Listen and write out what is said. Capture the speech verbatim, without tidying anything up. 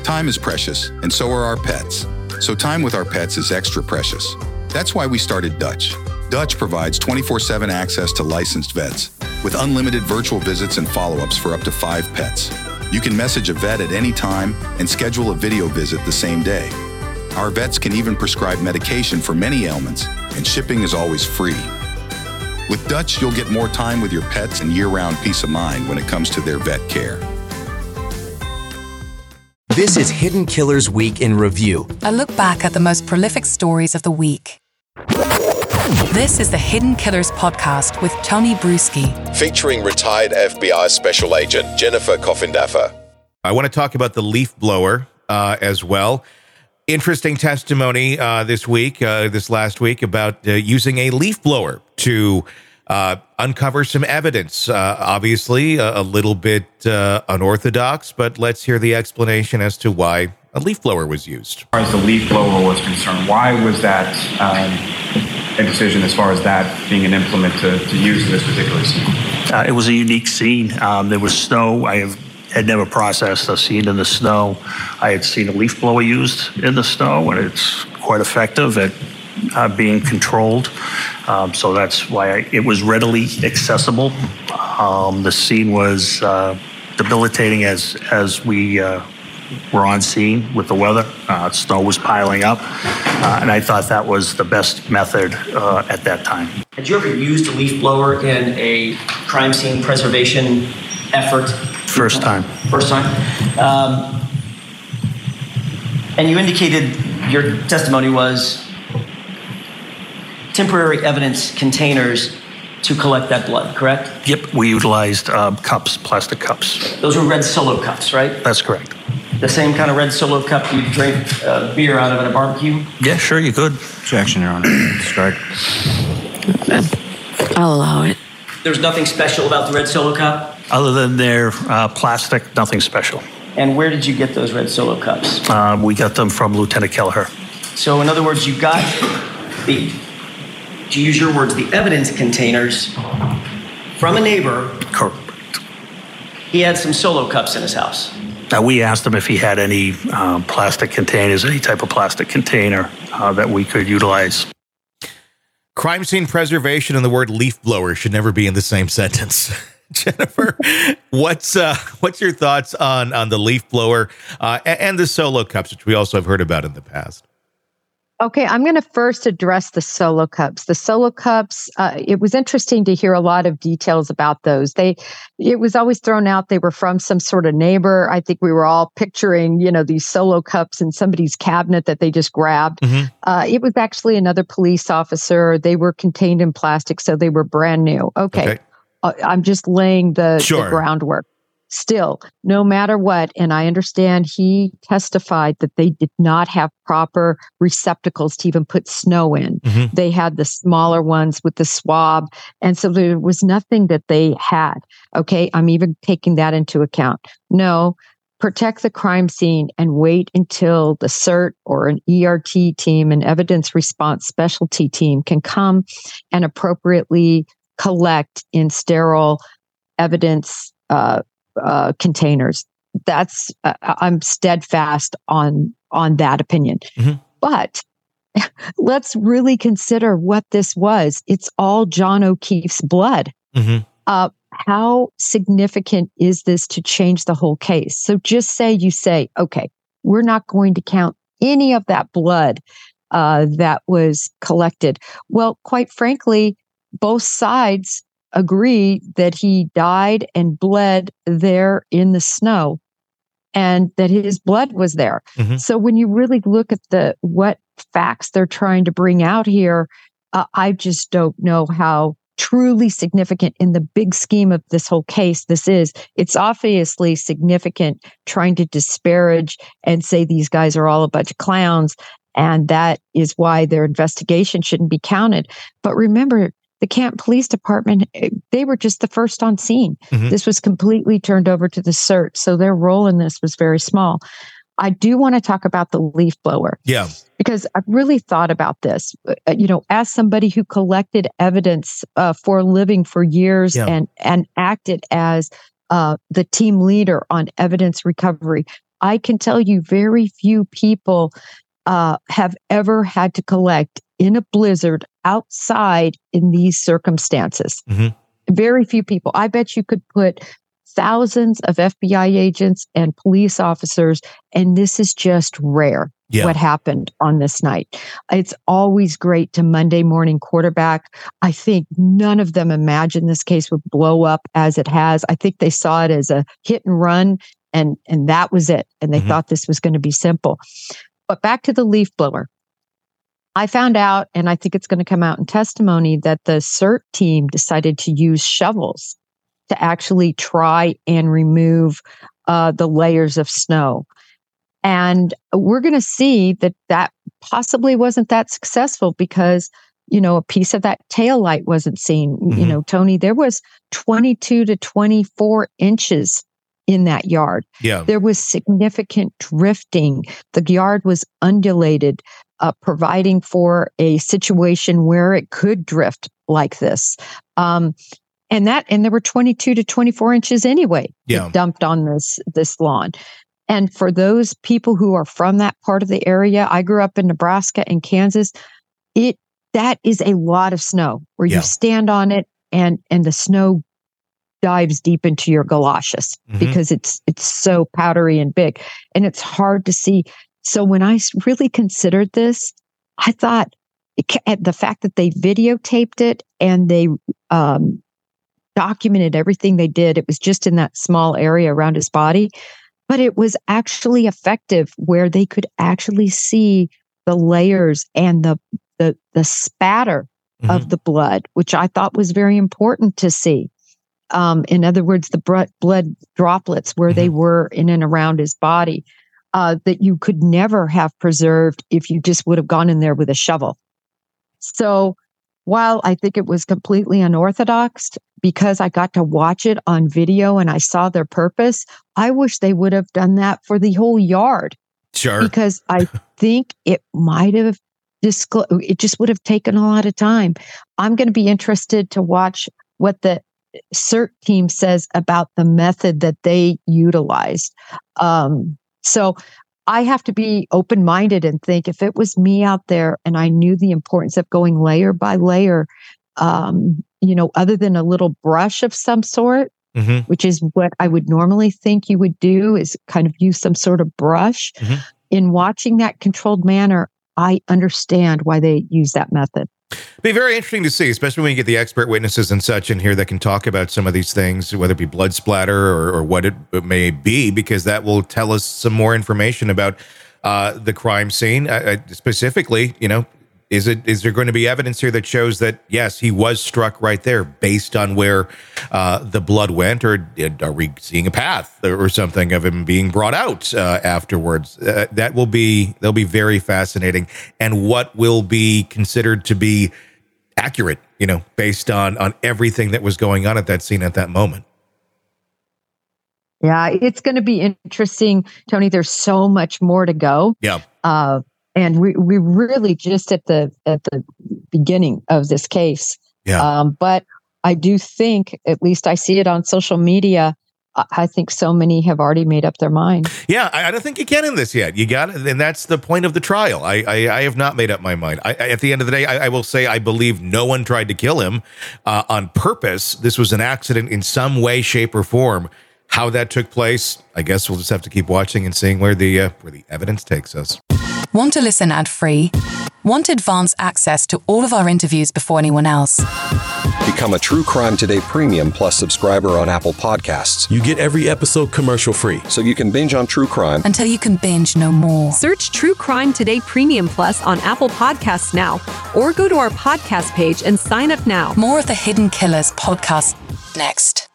Time is precious, and so are our pets. So time with our pets is extra precious. That's why we started Dutch. Dutch provides twenty-four seven access to licensed vets, with unlimited virtual visits and follow-ups for up to five pets. You can message a vet at any time and schedule a video visit the same day. Our vets can even prescribe medication for many ailments, and shipping is always free. With Dutch, you'll get more time with your pets and year-round peace of mind when it comes to their vet care. This is Hidden Killers Week in Review. A look back at the most prolific stories of the week. This is the Hidden Killers podcast with Tony Bruschi. Featuring retired F B I Special Agent Jennifer Coffindaffer. I want to talk about the leaf blower uh, as well. Interesting testimony uh, this week, uh, this last week, about uh, using a leaf blower to uh, uncover some evidence. Uh, obviously, a, a little bit uh, unorthodox, but let's hear the explanation as to why a leaf blower was used. As far as the leaf blower was concerned, why was that um, a decision as far as that being an implement to, to use in this particular scene? Uh, it was a unique scene. Um, there was snow. I have, had never processed a scene in the snow. I had seen a leaf blower used in the snow, and it's quite effective at uh, being controlled. Um, so that's why I, it was readily accessible. Um, the scene was uh, debilitating as as we uh, were on scene with the weather. Uh, snow was piling up, uh, and I thought that was the best method uh, at that time. Had you ever used a leaf blower in a crime scene preservation effort? First time. First time. Um, and you indicated your testimony was temporary evidence containers to collect that blood, correct? Yep, we utilized uh, cups, plastic cups. Those were red Solo cups, right? That's correct. The same kind of red Solo cup you drink uh, beer out of at a barbecue? Yeah, sure, you could. Objection, Your Honor. Strike. I'll allow it. There's nothing special about the red Solo cup? Other than their uh, plastic, nothing special. And where did you get those red Solo cups? Uh, we got them from Lieutenant Kelleher. So in other words, you got the, to use your words, the evidence containers from a neighbor. Correct. He had some Solo cups in his house. Now, we asked him if he had any uh, plastic containers, any type of plastic container uh, that we could utilize. Crime scene preservation and the word leaf blower should never be in the same sentence. Jennifer, what's uh, what's your thoughts on, on the leaf blower uh, and, and the Solo cups, which we also have heard about in the past? Okay, I'm going to first address the Solo cups. The Solo cups, uh, it was interesting to hear a lot of details about those. They, it was always thrown out they were from some sort of neighbor. I think we were all picturing, you know, these Solo cups in somebody's cabinet that they just grabbed. Mm-hmm. Uh, it was actually another police officer. They were contained in plastic, so they were brand new. Okay, okay. Uh, I'm just laying the, sure. the groundwork. Still, no matter what, and I understand he testified that they did not have proper receptacles to even put snow in. Mm-hmm. They had the smaller ones with the swab. And so there was nothing that they had. Okay, I'm even taking that into account. No, protect the crime scene and wait until the C E R T or an E R T team, an evidence response specialty team, can come and appropriately collect in sterile evidence uh, Uh, containers. That's uh, I'm steadfast on on that opinion. Mm-hmm. But let's really consider what this was. It's all John O'Keefe's blood. Mm-hmm. Uh, how significant is this to change the whole case? So just say you say, okay, we're not going to count any of that blood uh, that was collected. Well, quite frankly, both sides agree that he died and bled there in the snow and that his blood was there. Mm-hmm. So when you really look at the what facts they're trying to bring out here, uh, I just don't know how truly significant in the big scheme of this whole case this is. It's obviously significant trying to disparage and say these guys are all a bunch of clowns, and that is why their investigation shouldn't be counted. But remember, the Canton Police Department, they were just the first on scene. Mm-hmm. This was completely turned over to the C E R T, so their role in this was very small. I do want to talk about the leaf blower. Yeah. Because I've really thought about this. Uh, you know, as somebody who collected evidence uh, for a living for years yeah. and, and acted as uh, the team leader on evidence recovery, I can tell you very few people uh, have ever had to collect in a blizzard outside in these circumstances. Mm-hmm. Very few people. I bet you could put thousands of F B I agents and police officers, and this is just rare. Yeah. What happened on this night. It's always great to Monday morning quarterback. I think none of them imagined this case would blow up as it has. I think they saw it as a hit and run, and, and that was it. And they mm-hmm. thought this was going to be simple. But back to the leaf blower. I found out, and I think it's going to come out in testimony, that the CERT team decided to use shovels to actually try and remove uh, the layers of snow. And we're going to see that that possibly wasn't that successful because, you know, a piece of that taillight wasn't seen. Mm-hmm. You know, Tony, there was twenty-two to twenty-four inches in that yard. Yeah. There was significant drifting. The yard was undulated, uh, providing for a situation where it could drift like this. Um, and that, and there were twenty-two to twenty-four inches anyway yeah. dumped on this, this lawn. And for those people who are from that part of the area, I grew up in Nebraska and Kansas, it that is a lot of snow where yeah. you stand on it and and the snow dives deep into your galoshes mm-hmm. because it's it's so powdery and big and it's hard to see. So when I really considered this, I thought it, the fact that they videotaped it and they um, documented everything they did, it was just in that small area around his body. But it was actually effective where they could actually see the layers and the the, the spatter mm-hmm. of the blood, which I thought was very important to see. Um, in other words, the br- blood droplets where mm-hmm. they were in and around his body uh, that you could never have preserved if you just would have gone in there with a shovel. So while I think it was completely unorthodox, because I got to watch it on video and I saw their purpose, I wish they would have done that for the whole yard. Sure. Because I think it might have disclosed, it just would have taken a lot of time. I'm going to be interested to watch what the CERT team says about the method that they utilized. Um, so I have to be open-minded and think if it was me out there and I knew the importance of going layer by layer, um, you know, other than a little brush of some sort, mm-hmm. which is what I would normally think you would do is kind of use some sort of brush. Mm-hmm. In watching that controlled manner, I understand why they use that method. Be very interesting to see, especially when you get the expert witnesses and such in here that can talk about some of these things, whether it be blood splatter or, or what it, it may be, because that will tell us some more information about uh, the crime scene. Uh, specifically, you know, is it is there going to be evidence here that shows that, yes, he was struck right there based on where uh, the blood went, or are we seeing a path or something of him being brought out uh, afterwards? Uh, that will be, they'll be very fascinating. And what will be considered to be accurate, you know, based on, on everything that was going on at that scene at that moment. Yeah, it's going to be interesting, Tony. There's so much more to go. Yeah. Uh, And we we really just at the at the beginning of this case. Yeah. Um, but I do think, at least I see it on social media, I think so many have already made up their mind. Yeah, I, I don't think you can in this yet. You got it, and that's the point of the trial. I I, I have not made up my mind. I, I, at the end of the day, I, I will say I believe no one tried to kill him uh, on purpose. This was an accident in some way, shape, or form. How that took place, I guess we'll just have to keep watching and seeing where the uh, where the evidence takes us. Want to listen ad-free? Want advance access to all of our interviews before anyone else? Become a True Crime Today Premium Plus subscriber on Apple Podcasts. You get every episode commercial-free. So you can binge on true crime until you can binge no more. Search True Crime Today Premium Plus on Apple Podcasts now, or go to our podcast page and sign up now. More of the Hidden Killers podcast next.